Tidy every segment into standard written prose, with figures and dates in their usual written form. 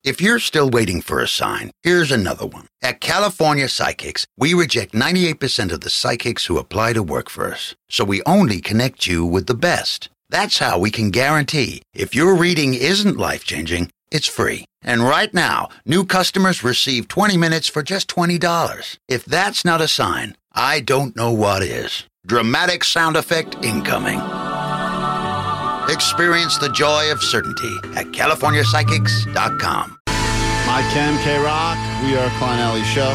If you're still waiting for a sign, here's another one. At California Psychics, we reject 98% of the psychics who apply to work for us. So we only connect you with the best. That's how we can guarantee if your reading isn't life-changing, it's free. And right now, new customers receive 20 minutes for just $20. If that's not a sign, I don't know what is. Dramatic sound effect incoming. Experience the joy of certainty at CaliforniaPsychics.com. Hi, Ken, K-Rock. We are Klein Alley Show.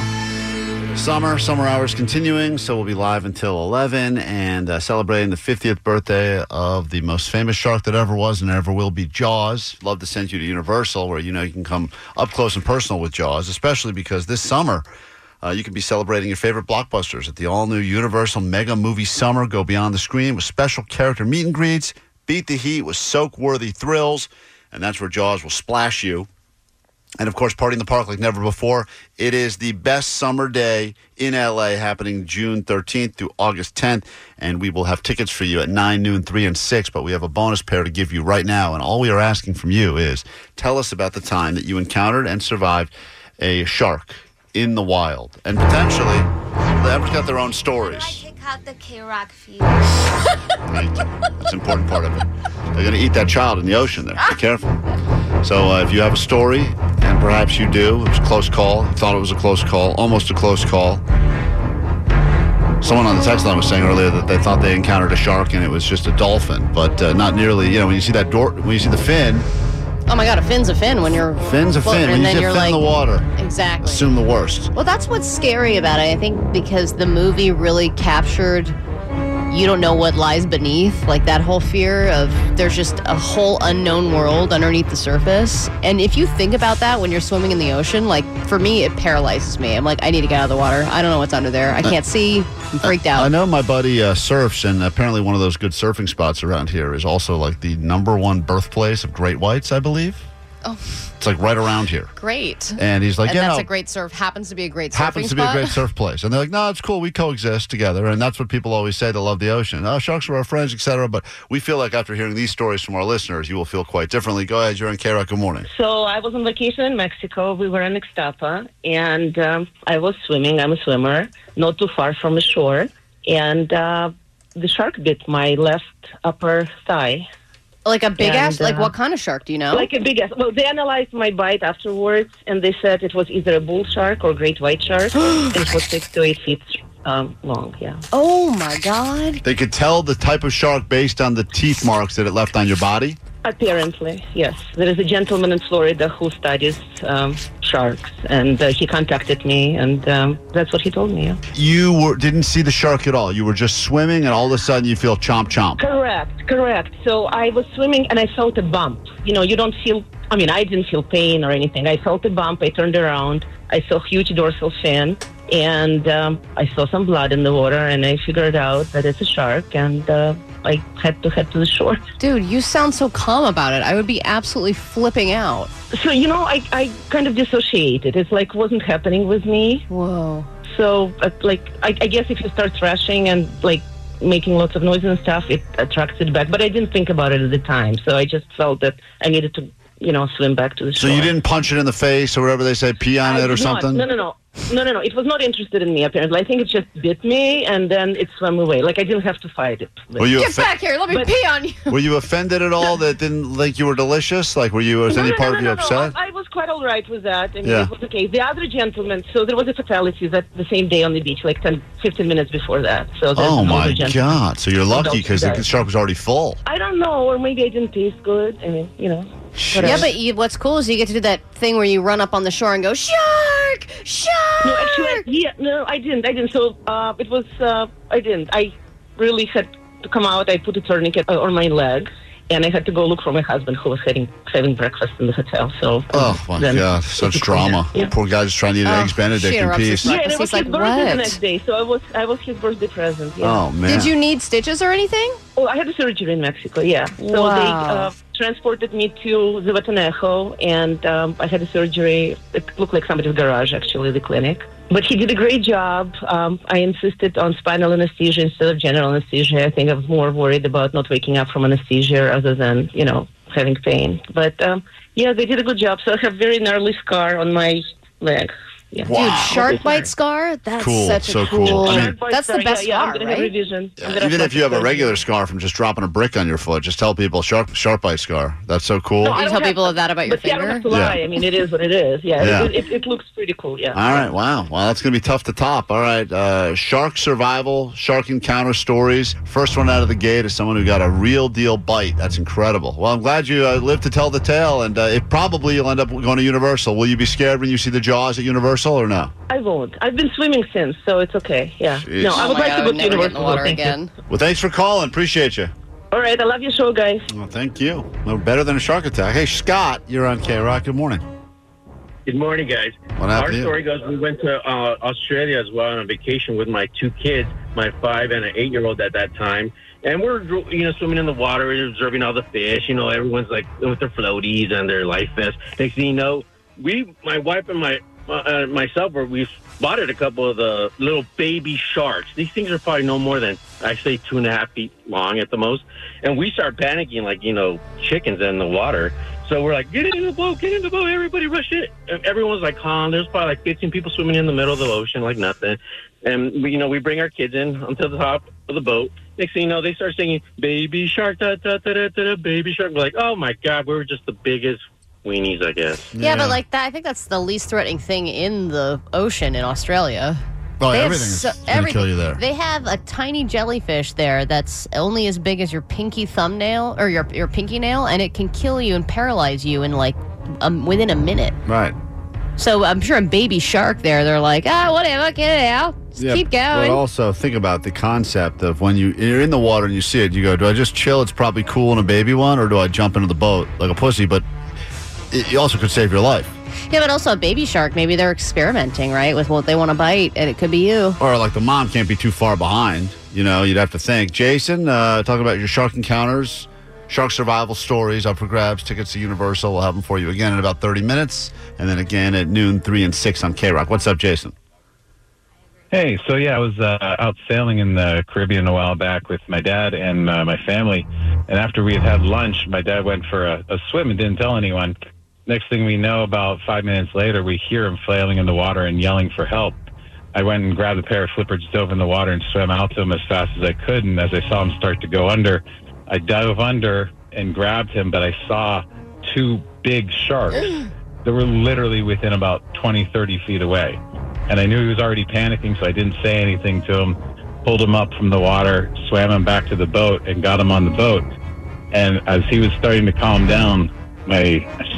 Summer hours continuing, so we'll be live until 11 and celebrating the 50th birthday of the most famous shark that ever was and ever will be, Jaws. Love to send you to Universal where, you can come up close and personal with Jaws, especially because this summer you can be celebrating your favorite blockbusters at the all-new Universal Mega Movie Summer. Go beyond the screen with special character meet and greets. Beat the heat with soak-worthy thrills, and that's where Jaws will splash you. And, of course, party in the park like never before. It is the best summer day in L.A. happening June 13th through August 10th, and we will have tickets for you at 9, noon, 3, and 6, but we have a bonus pair to give you right now, and all we are asking from you is tell us about the time that you encountered and survived a shark in the wild, and potentially everyone's got their own stories. Out the K-Rock feed. Thank you. That's an important part of it. They're going to eat that child in the ocean there. Be careful. So if you have a story, and perhaps you do, it was a close call. You thought it was a close call, almost a close call. Someone on the text line was saying earlier that they thought they encountered a shark and it was just a dolphin, but not nearly. When you see when you see the fin. Oh my God, a fin's a fin when you're Fin's a fin. When you see a fin in the water. Exactly. Assume the worst. Well, that's what's scary about it, I think, because the movie really captured you don't know what lies beneath, like that whole fear of there's just a whole unknown world underneath the surface. And if you think about that when you're swimming in the ocean, like for me, it paralyzes me. I'm like, I need to get out of the water. I don't know what's under there. I can't see. I'm freaked out. I know my buddy surfs, and apparently one of those good surfing spots around here is also like the #1 birthplace of great whites, I believe. Oh. It's like right around here. Great. And he's like, and that's a great happens to be a great surfing happens to be a great surf place. And they're like, no, it's cool. We coexist together. And that's what people always say. They love the ocean. Oh, sharks are our friends, etc. But we feel like after hearing these stories from our listeners, you will feel quite differently. Go ahead. You're on K-Rock. Good morning. So I was on vacation in Mexico. We were in Ixtapa. And I was swimming. I'm a swimmer, not too far from the shore. And the shark bit my left upper thigh. Like a big ass? Like what kind of shark, do you know? Like a big ass. Well, they analyzed my bite afterwards, and they said it was either a bull shark or great white shark, and it was 6 to 8 feet long, yeah. Oh, my God. They could tell the type of shark based on the teeth marks that it left on your body? Apparently, yes. There is a gentleman in Florida who studies sharks, and he contacted me, and that's what he told me. Yeah. You didn't see the shark at all. You were just swimming, and all of a sudden you feel chomp, chomp. Correct. So I was swimming, and I felt a bump. You don't feel... I didn't feel pain or anything. I felt a bump. I turned around. I saw a huge dorsal fin, and I saw some blood in the water, and I figured out that it's a shark, and... I had to head to the shore. Dude, you sound so calm about it. I would be absolutely flipping out. So, I kind of dissociated. It's like wasn't happening with me. Whoa. So, I guess if you start thrashing and, making lots of noise and stuff, it attracts it back. But I didn't think about it at the time. So I just felt that I needed to, swim back to the shore. So you didn't punch it in the face or whatever they say, pee on it or something? No. It was not interested in me, apparently. I think it just bit me, and then it swam away. I didn't have to fight it. Get back here. Let me pee on you. Were you offended at all that didn't think you were delicious? Was any part of you upset? I was quite all right with that. It was okay. The other gentleman, so there was a fatality the same day on the beach, 15 minutes before that. So oh, my God. So you're lucky because the shark was already full. I don't know, or maybe I didn't taste good. Whatever. Yeah, but what's cool is you get to do that thing where you run up on the shore and go, shark! Shark! No, actually, I didn't. So it was, I didn't. I really had to come out. I put a tourniquet on my leg, and I had to go look for my husband who was having breakfast in the hotel. So, oh, my God, such drama. Yeah. Poor guy just trying to eat Eggs Benedict in peace. Yeah, and it was his birthday the next day, so I was his birthday present. Yeah. Oh, man. Did you need stitches or anything? Oh, I had a surgery in Mexico, yeah. So they transported me to Zihuatanejo, and I had a surgery. It looked like somebody's garage, actually, the clinic. But he did a great job. I insisted on spinal anesthesia instead of general anesthesia. I think I was more worried about not waking up from anesthesia rather than, having pain. But yeah, they did a good job. So I have very gnarly scar on my leg. Yeah. Wow. Dude, shark bite scar? That's Cool, such so a cool. cool. I mean- That's the best I'm scar, gonna have right? revision. Even if you have a regular scar from just dropping a brick on your foot, just tell people shark bite scar. That's so cool. No, You I don't tell have- people that about your But yeah, I don't have finger? to lie. Yeah. I mean, it is what it is. Yeah, Yeah. It looks pretty cool. Yeah. All right, wow. Well, that's going to be tough to top. All right, shark survival, shark encounter stories. First one out of the gate is someone who got a real deal bite. That's incredible. Well, I'm glad you lived to tell the tale, and it probably you'll end up going to Universal. Will you be scared when you see the Jaws at Universal or no? I won't. I've been swimming since, so it's okay. Yeah. Jeez. No, I Oh would my like God, to I go would to never get in the Universal. water Thank you. again. Well, thanks for calling. Appreciate you. All right, I love your show, guys. Well, thank you. No better than a shark attack. Hey, Scott, you're on K-Rock. Good morning. Good morning, guys. What happened Our to you? story goes, we went to Australia as well on a vacation with my 2 kids, my 5 and an 8-year-old at that time. And we're, swimming in the water, we're observing all the fish. Everyone's like with their floaties and their life vests. Next thing you know, my wife and myself, we spotted a couple of the little baby sharks. These things are probably no more than, I say, 2.5 feet long at the most. And we start panicking like, chickens in the water. So we're like, get in the boat, everybody rush it. And everyone's like calm. There's probably like 15 people swimming in the middle of the ocean like nothing. And, we bring our kids in onto the top of the boat. Next thing you know, they start singing, baby shark, da, da, da, da, da, baby shark. We're like, oh, my God, we were just the biggest weenies, I guess. Yeah, but like that, I think that's the least threatening thing in the ocean in Australia. Oh, They have everything's going to kill you there. They have a tiny jellyfish there that's only as big as your pinky thumbnail or your pinky nail, and it can kill you and paralyze you in like within a minute. Right. So I'm sure a baby shark there, they're like, whatever, get it out. Just keep going. But also think about the concept of when you're in the water and you see it, you go, do I just chill? It's probably cool in a baby one, or do I jump into the boat like a pussy? But it also could save your life. Yeah, but also a baby shark, maybe they're experimenting, right, with what they want to bite, and it could be you. Or like the mom can't be too far behind. You'd have to think. Jason, talking about your shark encounters, shark survival stories up for grabs. Tickets to Universal. We'll have them for you again in about 30 minutes. And then again at noon, 3 and 6 on K-Rock. What's up, Jason? Hey, so yeah, I was out sailing in the Caribbean a while back with my dad and my family. And after we had lunch, my dad went for a swim and didn't tell anyone. Next thing we know, about 5 minutes later, we hear him flailing in the water and yelling for help. I went and grabbed a pair of flippers, dove in the water, and swam out to him as fast as I could. And as I saw him start to go under, I dove under and grabbed him, but I saw 2 big sharks that were literally within about 20, 30 feet away. And I knew he was already panicking, so I didn't say anything to him, pulled him up from the water, swam him back to the boat, and got him on the boat. And as he was starting to calm down, my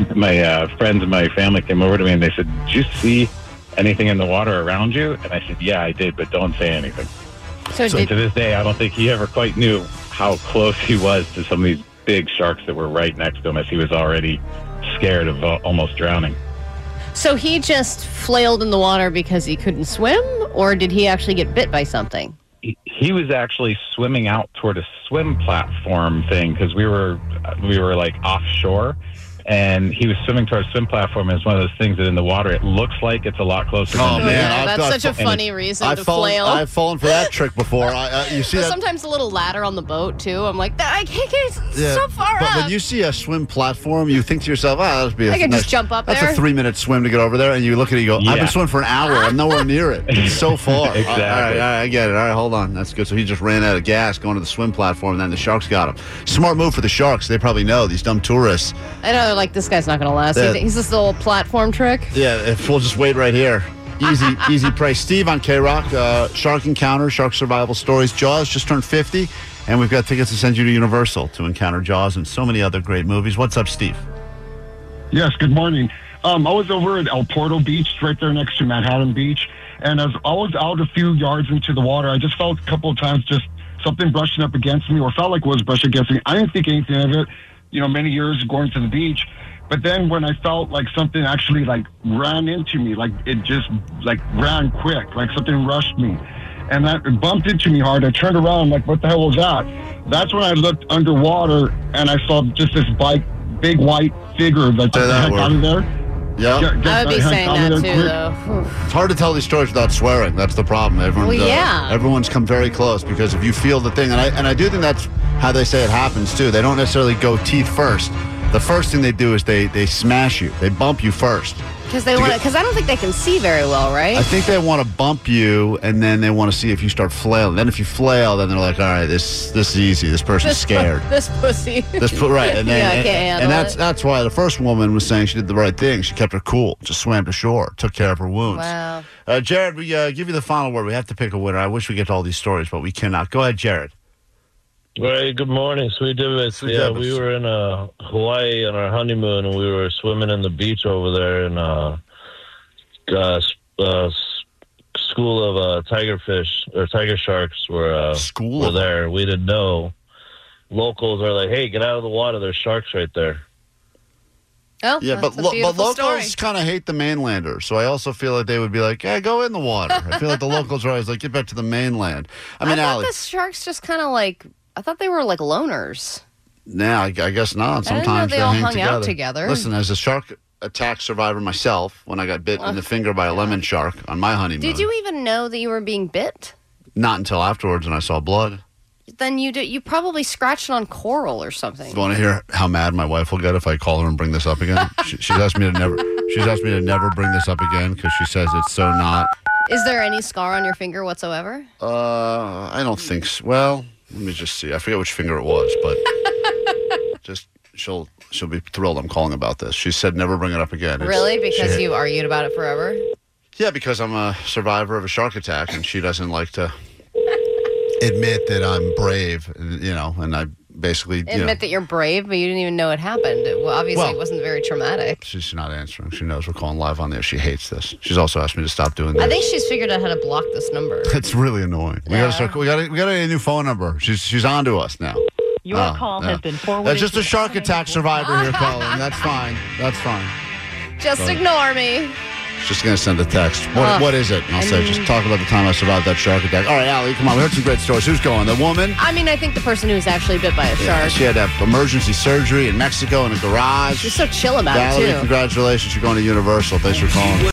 friends and my family came over to me and they said, did you see anything in the water around you? And I said, yeah, I did, but don't say anything. So to this day, I don't think he ever quite knew how close he was to some of these big sharks that were right next to him, as he was already scared of almost drowning. So he just flailed in the water because he couldn't swim, or did he actually get bit by something? He was actually swimming out toward a swim platform thing, because we were like offshore, and he was swimming toward a swim platform. And it's one of those things that in the water it looks like it's a lot closer. Oh, than man, yeah, I've that's such a got- funny reason to fallen, flail. I've fallen for that trick before. You see that? Sometimes a little ladder on the boat too. I'm like, I can't get so far but up. when you see a swim platform, you think to yourself, that'll be I can just jump up that's there. a 3-minute swim to get over there. And you look at it, you go, I've Yeah. been swimming for an hour. I'm nowhere near it. It's so far. Exactly. All right, I get it. All right, hold on. That's good. So he just ran out of gas going to the swim platform, and then the sharks got him. Smart move for the sharks. They probably know, these dumb tourists. I know, like, this guy's not going to last. Yeah. He's this little platform trick. Yeah, if we'll just wait right here. Easy price. Steve on K-Rock, Shark Encounter, Shark Survival Stories. Jaws just turned 50, and we've got tickets to send you to Universal to encounter Jaws and so many other great movies. What's up, Steve? Yes, good morning. I was over at El Porto Beach, right there next to Manhattan Beach, and as I was out a few yards into the water, I just felt a couple of times just something brushing up against me, or felt like it was brushing against me. I didn't think anything of it, many years going to the beach. But then when I felt like something actually like ran into me, like it just like ran quick, like something rushed me, and that bumped into me hard. I turned around, like, what the hell was that? That's when I looked underwater and I saw just this big white figure that just heck out of there. Yeah. I would be saying that too, though. It's hard to tell these stories without swearing. That's the problem. Everyone's come very close, because if you feel the thing, and I do think that's how they say it happens too. They don't necessarily go teeth first. the first thing they do is they smash you. They bump you first. Because I don't think they can see very well, right? I think they want to bump you, and then they want to see if you start flailing. Then if you flail, then they're like, all right, this is easy. This person's scared. This pussy. Right. And then, I can't handle it. That's why the first woman was saying she did the right thing. She kept her cool, just swam to shore, took care of her wounds. Wow. Jared, we give you the final word. We have to pick a winner. I wish we get to all these stories, but we cannot. Go ahead, Jared. Right, good morning, Sweet Divots. Yeah, we were in Hawaii on our honeymoon, and we were swimming in the beach over there, and school of tigerfish or tiger sharks were there. We didn't know. Locals are like, hey, get out of the water. There's sharks right there. Oh, yeah, but locals kind of hate the mainlanders, so I also feel like they would be like, "Yeah, go in the water." I feel like the locals are always like, "Get back to the mainland." I mean, thought the sharks just kind of like. I thought they were like loners. Nah, I guess not. Sometimes they all hang hung out together. Listen, as a shark attack survivor myself, when I got bit in the finger by a lemon shark on my honeymoon. Did you even know that you were being bit? Not until afterwards, when I saw blood. Then you probably scratched it on coral or something. You want to hear how mad my wife will get if I call her and bring this up again? She's asked me to never. She's asked me to never bring this up again because she says it's so not. Is there any scar on your finger whatsoever? I don't think so. Well, let me just see. I forget which finger it was, but just she'll be thrilled I'm calling about this. She said never bring it up again. Really? Because you argued about it forever? Yeah, because I'm a survivor of a shark attack, and she doesn't like to admit that I'm brave, and I basically admit that you're brave, but you didn't even know it happened. Well, obviously, it wasn't very traumatic. She's not answering. She knows we're calling live on there. She hates this. She's also asked me to stop doing this. I think she's figured out how to block this number. It's really annoying. We got a new phone number. She's on to us now. Your call has been forwarded. That's just a shark attack survivor here calling. That's fine. That's fine. Just ignore me. Just going to send a text. What is it? And I'll say, just talk about the time I survived that shark attack. All right, Allie, come on. We heard some great stories. Who's going? The woman? I mean, I think the person who was actually bit by a shark. She had to have emergency surgery in Mexico in a garage. She's so chill about Valerie, it, too. Congratulations. You're going to Universal. Thanks for calling.